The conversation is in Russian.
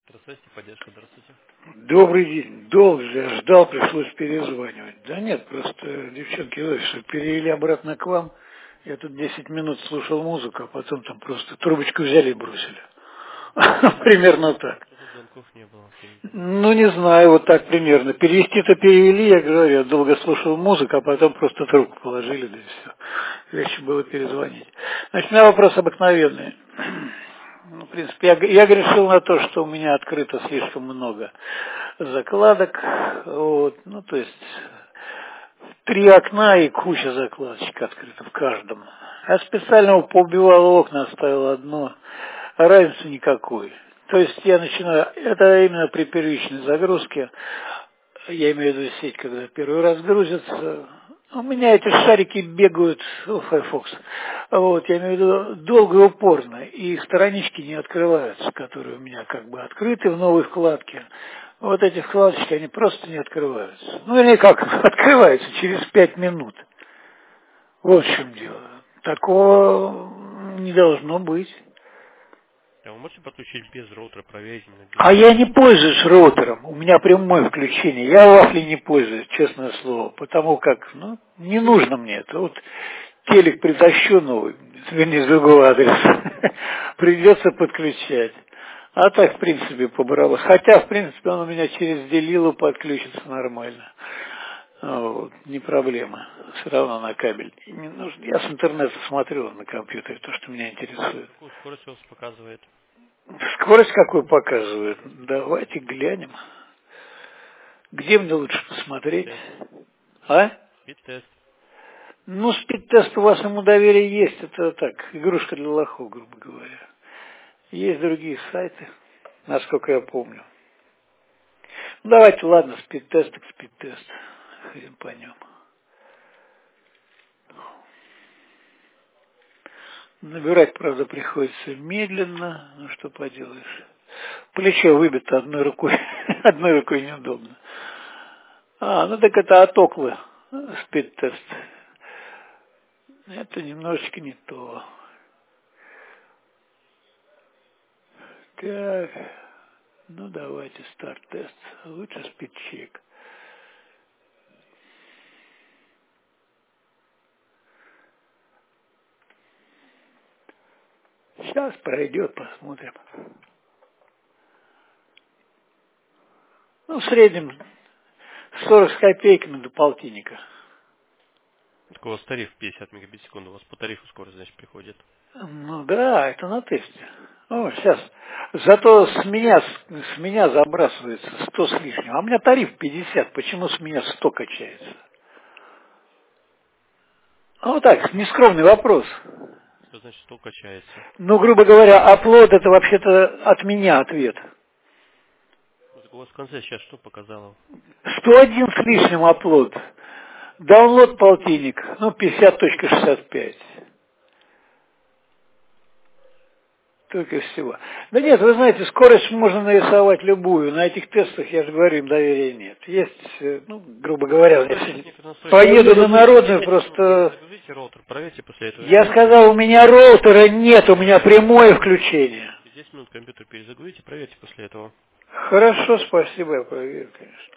Здравствуйте, поддержка, здравствуйте. Добрый день. Долго же я ждал, пришлось перезванивать. Да нет, просто девчонки говорят, что перевели обратно к вам. Я тут 10 минут слушал музыку, а потом там просто трубочку взяли и бросили. Примерно так. Что-то звонков не было. Ну, не знаю, вот так примерно. Перевести-то перевели, я говорю, я долго слушал музыку, а потом просто трубку положили, да и все. Легче было перезвонить. Значит, у меня вопрос обыкновенный. Ну, в принципе, я грешил на то, что у меня открыто слишком много закладок. Вот, ну, то есть 3 окна и куча закладочек открыта в каждом. Я специально поубивал окна, оставил одно. А разницы никакой. То есть я начинаю, это именно при первичной загрузке, я имею в виду сеть, когда первый раз грузится, у меня эти шарики бегают, Firefox, вот, я имею в виду долго и упорно, и странички не открываются, которые у меня как бы открыты в новой вкладке. Вот эти вкладочки, они просто не открываются. Ну, или как, открываются через 5 минут. Вот в чем дело. Такого не должно быть. А вы можете подключить без роутера, проверить именно без А я не пользуюсь роутером, у меня прямое включение. Я вафли не пользуюсь, честное слово, потому как, ну, не нужно мне это. Вот телек притащу новый, вернее, с другого адреса, придется подключать. А так, в принципе, побрало. Хотя, в принципе, он у меня через Делилу подключится нормально. Вот, не проблема. Все равно на кабель. Не нужно. Я с интернета смотрю на компьютере, то, что меня интересует. какую скорость у вас показывает. Скорость какую показывает? Давайте глянем. Где мне лучше посмотреть? Тест. А? Спид-тест. Ну, спид-тест у вас ему доверие есть. Это так, игрушка для лохов, грубо говоря. Есть другие сайты, насколько я помню. Ну, давайте, ладно, спид-тест так спид-тест. Хрен по нем. Набирать, правда, приходится медленно. Ну, что поделаешь. Плечо выбито одной рукой. Одной рукой неудобно. Ну так это отоклы. Спид-тест. Это немножечко не то. Так, ну давайте старт-тест. Лучше спид-чек. Сейчас пройдет, посмотрим. Ну, в среднем 40 с копейками до полтинника. Так у вас тариф 50 мегабит в секунду, у вас по тарифу скорость, значит, приходит. Ну да, это на тесте. О, сейчас. Зато с меня забрасывается 100 с лишним. А у меня тариф 50. Почему с меня 100 качается? Ну так, нескромный вопрос. Что значит, что качается? Ну, грубо говоря, аплод это вообще-то от меня ответ. Ну, так у вас в конце сейчас что показало? 101 с лишним аплод. Даунлод полтинник, ну 50.65. Только и всего. Да нет, вы знаете, скорость можно нарисовать любую. На этих тестах, я же говорю, им доверия нет. Есть, ну, грубо говоря, если поеду на народную, просто... Загрузите роутер, проверьте после этого. Я сказал, у меня роутера нет, у меня прямое включение. 10 минут компьютер перезагрузите, проверьте после этого. Хорошо, спасибо, я проверю, конечно.